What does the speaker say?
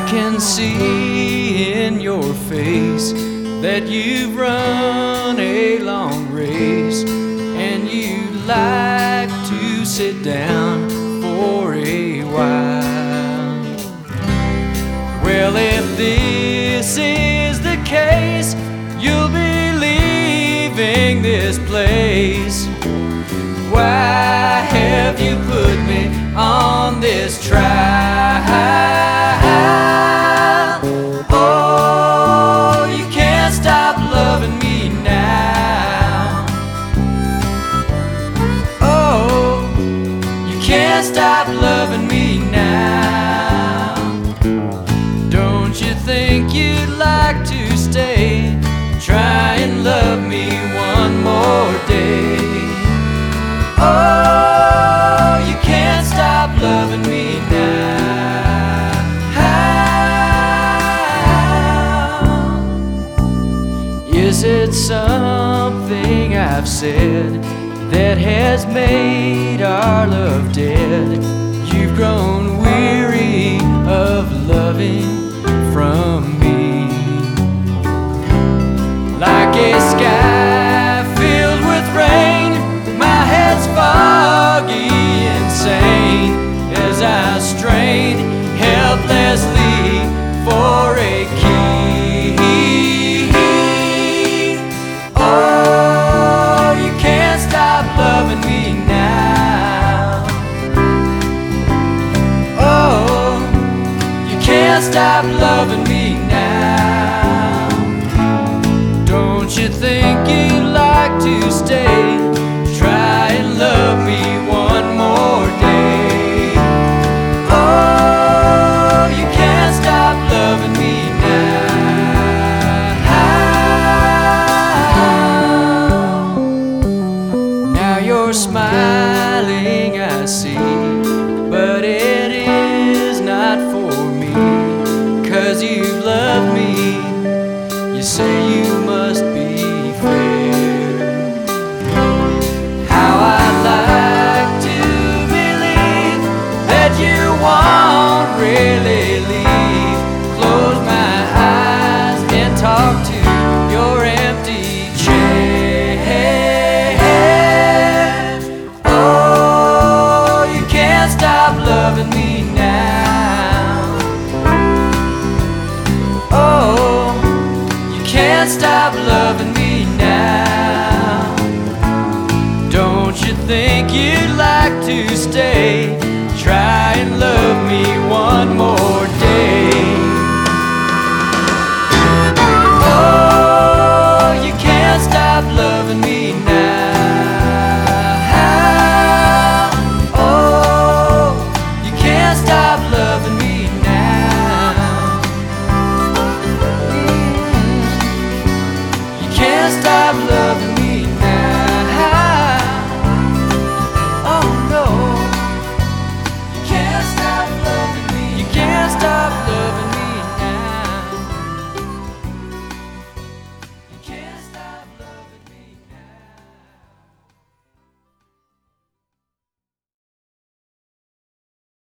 can see in your face that you've run a long race and you'd like to sit down for a while. Well, if this is the case, you'll be leaving this place. Why have you put me on this trial? Oh, you can't stop loving me now. Oh, you can't stop loving me now. Don't you think you'd like to stay? Try and love me one more day. Oh, you can't stop loving me now. Is it something I've said that has made our love dead? You've grown weary of loving from me. Like a sky filled with rain, my head's foggy, insane, as I strain helplessly for a key. Oh, you can't stop loving me now. Oh, you can't stop loving me now. Don't you think you'd like to stay? Try and love me one more day. Oh, you can't stop loving me now. Now you're smiling, I see, but it is not for me. 'Cause you've loved me, you say you must be fair. How I'd like to believe that you won't really leave. Close my eyes and talk to your empty chair. Oh, you can't stop loving me now. Oh, you can't stop loving me now. Don't you think you'd like to stay? Try and love me one more